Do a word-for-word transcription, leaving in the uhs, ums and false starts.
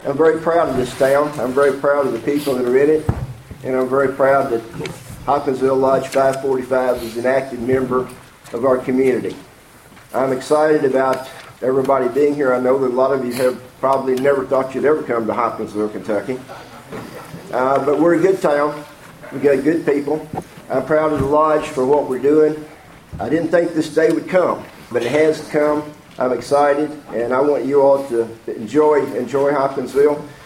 I'm very proud of this town. I'm very proud of the people that are in it. And I'm very proud that Hopkinsville Lodge five forty-five is an active member of our community. I'm excited about everybody being here. I know that a lot of you have probably never thought you'd ever come to Hopkinsville, Kentucky. Uh, but we're a good town. We've got good people. I'm proud of the Lodge for what we're doing. I didn't think this day would come, but it has come. I'm excited, and I want you all to enjoy enjoy Hopkinsville.